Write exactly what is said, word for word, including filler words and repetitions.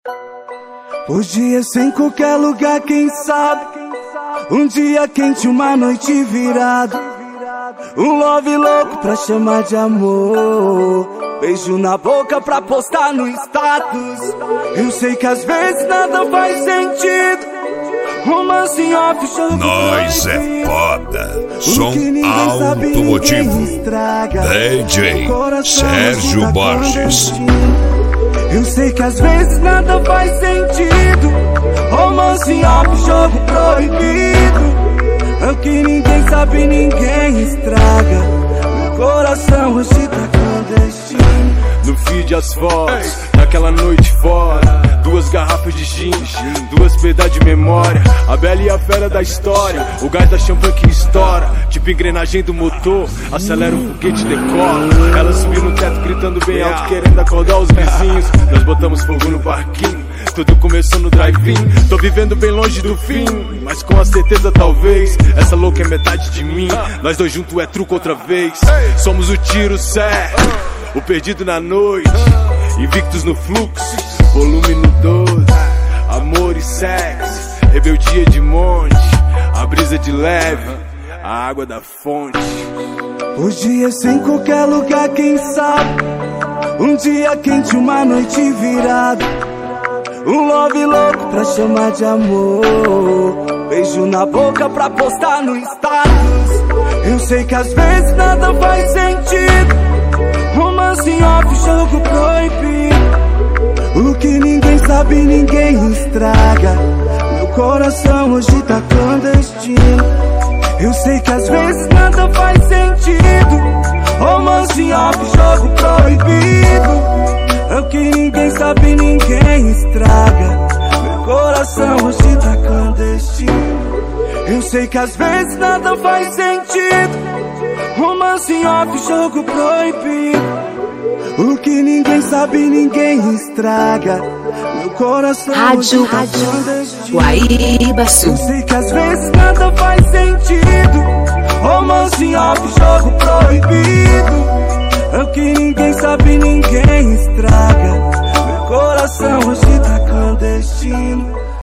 Podia ser em qualquer lugar, quem sabe. Um dia quente, uma noite virada. Um love louco pra chamar de amor. Beijo na boca pra postar no status. Eu sei que às vezes nada faz sentido. Romance em off, jogo Nós é foda. Som automotivo. D J Sérgio Borges. Eu sei que às vezes nada faz sentido. Romance em off, jogo proibido. É o que ninguém sabe, ninguém estraga. Meu coração hoje tá clandestino. No feed as fotos, naquela noite fora. Duas garrafas de gin, duas pedas de memória. A bela e a fera da história. O gás da champanhe que estoura, tipo engrenagem do motor. Acelera o foguete, decola. Ela subiu no teto gritando bem alto, querendo acordar os vizinhos. Nós botamos fogo no parquinho, tudo começou no drive-in. Tô vivendo bem longe do fim, mas com a certeza talvez essa louca é metade de mim. Nós dois juntos é truco outra vez. Somos o tiro certo, o perdido na noite, invictos no fluxo, volume no doze. Amor e sexo, rebeldia de monte, a brisa de leve, a água da fonte. Podia ser em qualquer lugar, quem sabe. Um dia quente, uma noite virada. Um love louco pra chamar de amor. Beijo na boca pra postar no status. Eu sei que às vezes nada faz sentido. Romance em off, jogo proibido. O que ninguém sabe, ninguém estraga. Meu coração hoje tá clandestino. Eu sei que às vezes nada faz sentido. Romance em off, jogo proibido. É o que ninguém sabe, ninguém estraga. Meu coração hoje tá clandestino. Eu sei que às vezes nada faz sentido. Romance em off, jogo proibido. O que ninguém sabe, ninguém estraga. Meu coração Rádio, hoje tá rádio, clandestino. Guaíba Sul. Eu sei que às vezes nada faz sentido. Romance em off, jogo proibido. É o que ninguém sabe, ninguém estraga. Meu coração hoje tá clandestino.